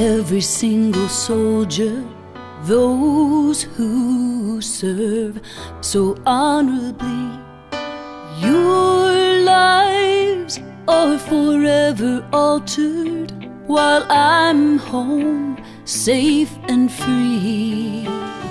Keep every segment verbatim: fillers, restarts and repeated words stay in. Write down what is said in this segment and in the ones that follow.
every single soldier, those who serve so honorably. Your lives are forever altered while I'm home, safe and free.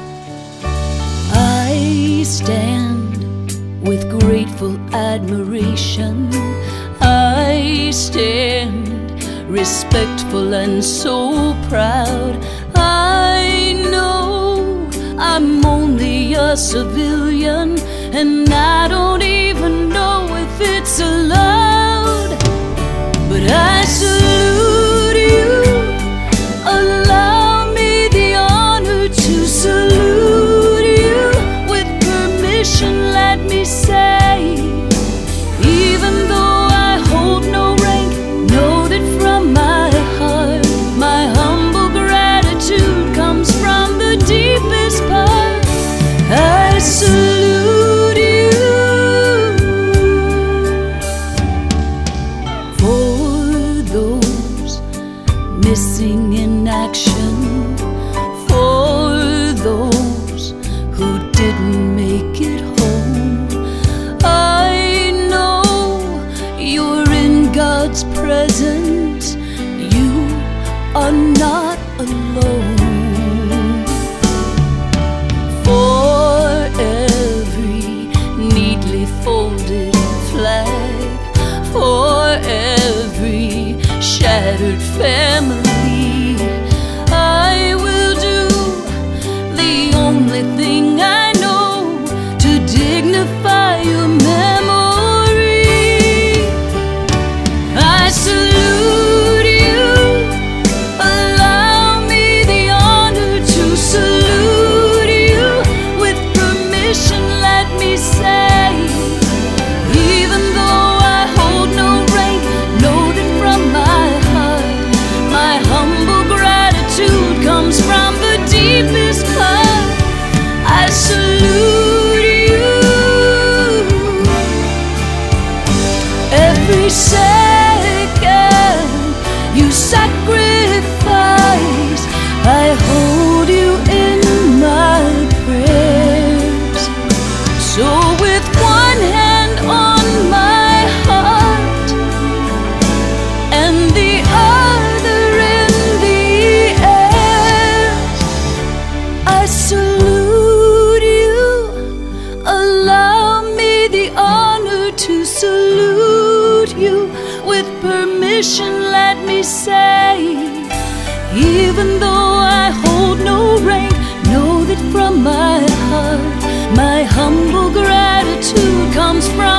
I stand with grateful admiration. I stand respectful and so proud. I know I'm only a civilian, and I don't even know if it's allowed, but I salute you. Allow me the honor to salute you. With permission, let me say, even though I hold no rank, know that from my heart, my humble gratitude comes from the deepest part. I salute you. For those missing in action, for those who didn't make it home, I know you're in God's presence. You are not alone. For every neatly folded flag, for every shattered family, I will do the only thing I know to dignify your memory. I salute you. Allow me the honor to salute you. With permission, let me say, even though I hold no rank, know that from my heart, my humble gratitude comes from the deepest part. I salute you. Every second you sacrifice, I hold you in my prayers. So with one hand on my heart and the other in the air, I salute you. Allow me the honor to salute you. With permission, let me say, even though I hold no rank, know that from my heart, my humble gratitude comes from